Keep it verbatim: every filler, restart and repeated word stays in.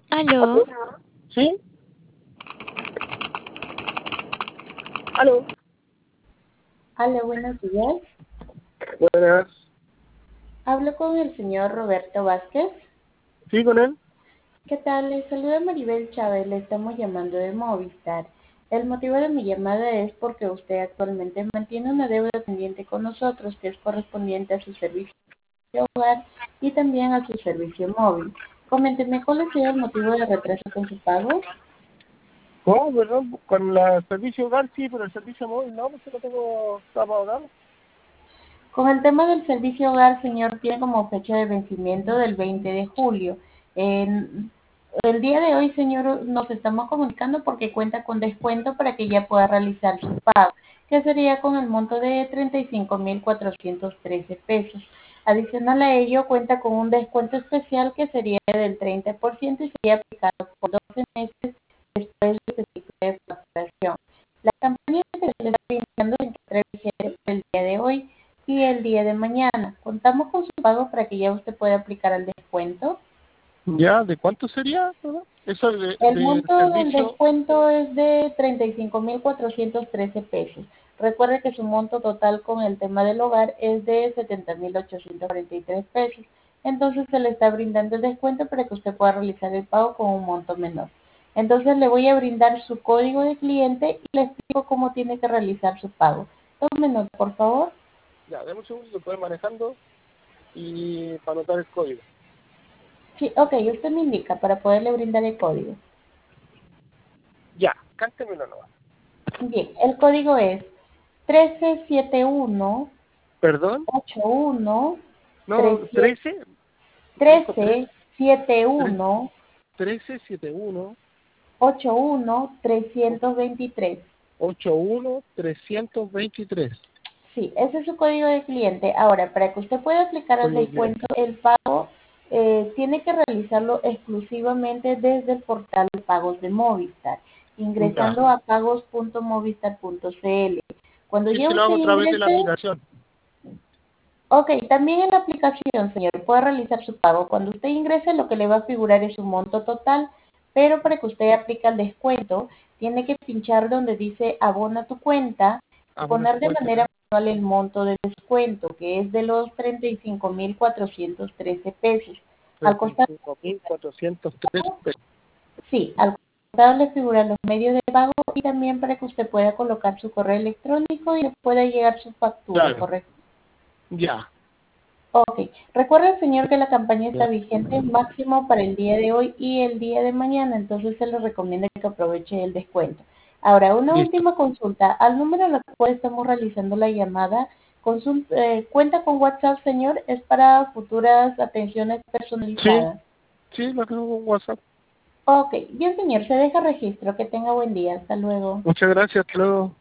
¿Aló? ¿Sí? ¿Aló? Hola, buenos días. Buenas. Hablo con el señor Roberto Vázquez. ¿Sí, con él? ¿Qué tal? Les saluda Maribel Chávez, le estamos llamando de Movistar. El motivo de mi llamada es porque usted actualmente mantiene una deuda pendiente con nosotros que es correspondiente a su servicio de hogar y también a su servicio móvil. Coménteme, ¿cuál ha sido el motivo de retraso con su pago? ¿Cómo, perdón? Con el servicio hogar sí, pero el servicio móvil no, porque lo tengo apagado. Con el tema del servicio hogar, señor, tiene como fecha de vencimiento del veinte de julio. En- el día de hoy, señor, nos estamos comunicando porque cuenta con descuento para que ya pueda realizar su pago, que sería con el monto de treinta y cinco mil cuatrocientos trece pesos. Adicional a ello, cuenta con un descuento especial que sería del treinta por ciento y sería aplicado por doce meses después de este ciclo de facturación. La campaña que se le está brindando se encuentra vigente por el día de hoy y el día de mañana. Contamos con su pago para que ya usted pueda aplicar el descuento. ¿Ya? ¿De cuánto sería? ¿Verdad? Eso de, El del monto del servicio. descuento es de treinta y cinco mil cuatrocientos trece pesos. Recuerde que su monto total con el tema del hogar es de setenta mil ochocientos cuarenta y tres pesos. Entonces se le está brindando el descuento para que usted pueda realizar el pago con un monto menor. Entonces le voy a brindar su código de cliente y le explico cómo tiene que realizar su pago. Tome nota, por favor. Ya, dame un segundo, lo puedo ir manejando y para anotar el código. Sí, ok, usted me indica para poderle brindar el código. Ya, cántemelo nomás. Bien, el código es trece setenta y uno ¿Perdón? ochenta y uno No, trece. Dijo tres. trece setenta y Tres, uno trece, siete, uno, ochenta y uno trescientos veintitrés. ocho, uno, trescientos veintitrés. Sí, ese es su código de cliente. Ahora, para que usted pueda aplicar el Código de cliente. descuento, el pago eh, tiene que realizarlo exclusivamente desde el portal de pagos de Movistar, Ya. ingresando a pagos punto movistar punto c l. Cuando Sí, ya se lo usted hago a través de la ingrese, aplicación. ok, también en la aplicación, señor, puede realizar su pago. Cuando usted ingrese, lo que le va a figurar es su monto total, pero para que usted aplique el descuento, tiene que pinchar donde dice abona tu cuenta y Ah, bueno, tu poner de cuenta. manera manual el monto de descuento, que es de los treinta y cinco mil cuatrocientos trece pesos. Al treinta y costado, cinco mil cuatrocientos tres pesos. sí, al costado le figuran los medios de pago y también para que usted pueda colocar su correo electrónico y le pueda llegar su factura, Claro. ¿correcto? Ya. Ok. Recuerde, señor, que la campaña está Ya. vigente máximo para el día de hoy y el día de mañana, entonces se le recomienda que aproveche el descuento. Ahora, una Listo. última consulta. Al número al cual estamos realizando la llamada, consul- eh, ¿cuenta con WhatsApp, señor? Es para futuras atenciones Sí, personalizadas. sí, lo tengo en WhatsApp. Ok. Bien, señor, se deja registro. Que tenga buen día. Hasta luego. Muchas gracias, hasta luego.